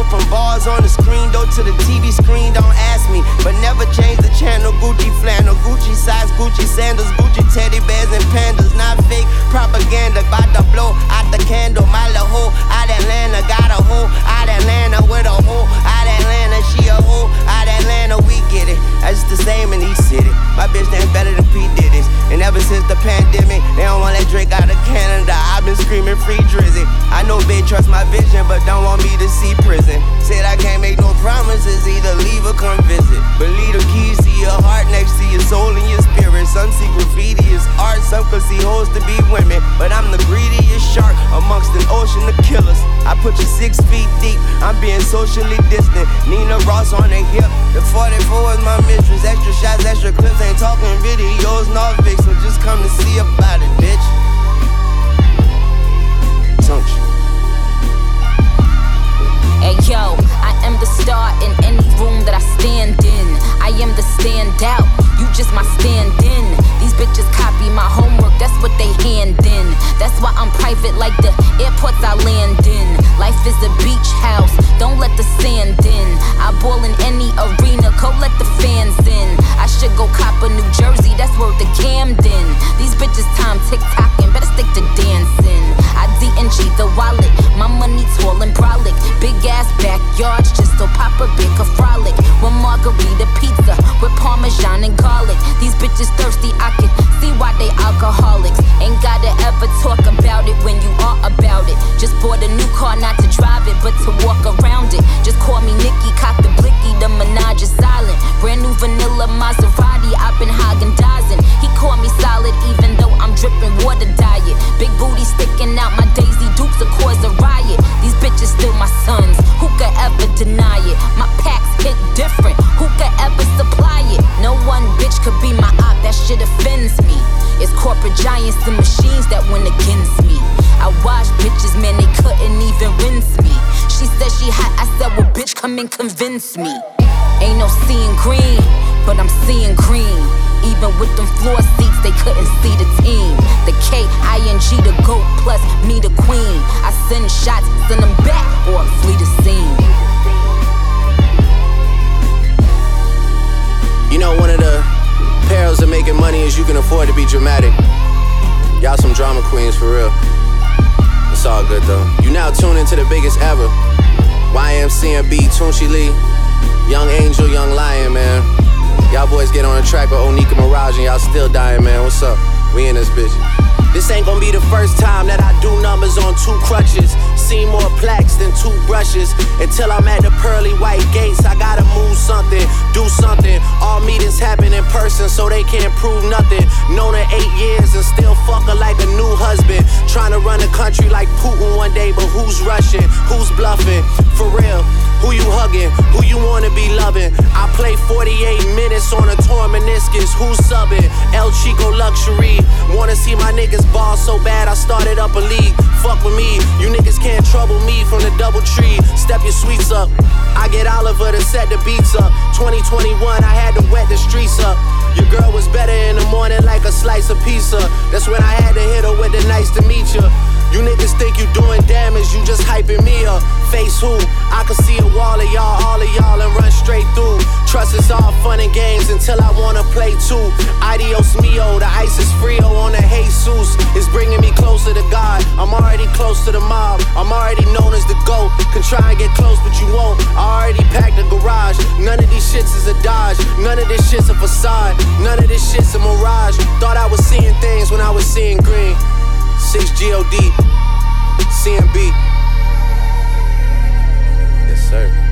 from bars on the screen door to the TV screen, don't ask me. But never change the channel, Gucci flannel, Gucci socks, Gucci sandals, Gucci teddy bears and pandas. Not fake propaganda, bout to blow out the candle. My little hoe out Atlanta, got a hoe out Atlanta with a hoe out Atlanta. She a hoe out Atlanta, we get it. That's just the same in each city. My bitch ain't better than P. Diddy's. And ever since the pandemic, they don't want that Drake out of Canada. I've been screaming free Drizzy. I know they trust my vision, but don't want me to see prison. Said I can't make no promises, either leave or come visit. But leave the keys to your heart next to your soul and your spirit. Some see graffiti as art, some could see hoes to be women. But I'm the greediest shark amongst an ocean of killers. I put you 6 feet deep, I'm being socially distant. Nina Ross on the hip, the 44 is my mistress. Extra shots, extra clips, ain't talking videos, Norvix. So just come to see about it, bitch. Don't you? Hey yo, I am the star in any room that I stand in. I am the standout, you just my stand-in. These bitches copy my homework, that's what they hand in. That's why I'm private like the airports I land in. Life is a beach house, don't let the sand in. I ball in any arena, go let the fans in. I should go cop a New Jersey, that's worth the Camden. These bitches time tick-tocking, better stick to dancing. I D&G the wallet, my money tall and brolic. Big ass backyards, just so Papa Big a frolic. One margarita pizza with Parmesan and garlic. These bitches thirsty, I can see why they alcoholics. Ain't gotta ever talk about it when you are about it. Just bought a new car, not to drive it, but to walk around it. Just call me Nikki, cock the blicky, the Minaj is silent. Brand new vanilla Maserati, I've been Haagen-Dazsing. He called me solid, even though I'm dripping water diet. Big booty sticking out, my Daisy Dukes will cause a riot. These bitches still my sons, who could ever deny it? My packs hit different, who could ever supply it? No one bitch could be my op, that shit offends me. It's corporate giants and machines that went against me. I watched bitches, man, they couldn't even rinse me. She said she hot, I said, well, bitch, come and convince me. Ain't no seeing green, but I'm seeing green. Even with them floor seats, they couldn't see the team. The K-I-N-G, the GOAT, plus me, the queen. I send shots, send them back, or flee the scene. You know, one of the perils of making money is you can afford to be dramatic. Y'all some drama queens for real. It's all good though. You now tune into the biggest ever. YMCMB, Tunchi Lee, Young Angel, Young Lion, man. Y'all boys get on the track with Onika Mirage and y'all still dying, man. What's up? We in this bitch. This ain't gonna be the first time that I do numbers on 2 crutches. See more plaques than 2 brushes. Until I'm at the pearly white gates, I gotta move something, do something. All meetings happen in person, so they can't prove nothing. Known her 8 years and still fuck her like a new husband. Trying to run the country like Putin one day, but who's rushing? Who's bluffing? For real, who you hugging? Who you wanna be loving? I play 48 minutes on a torn meniscus. Who's subbing? El Chico Luxury. Wanna see my niggas ball so bad I started up a league. Fuck with me, you niggas can't trouble me from the double tree. Step your sweets up. I get Oliver to set the beats up. 2021, I had to wet the streets up. Your girl was better in the morning like a slice of pizza. That's when I had to hit her with the nice to meet ya. You niggas think you doing damage, you just hyping me up. Face who? I can see a wall of y'all, all of y'all, and run straight through. Trust it's all fun and games until I wanna play too. Adios mio, the ice is frio on the Jesus. It's bringing me closer to God. I'm already close to the mob. I'm already known as the GOAT. Can try and get close, but you won't. I already packed the garage. None of these shits is a Dodge. None of this shit's a facade. None of this shit's a mirage. Thought I was seeing things when I was seeing green. 6 GOD, CMB. Yes, sir.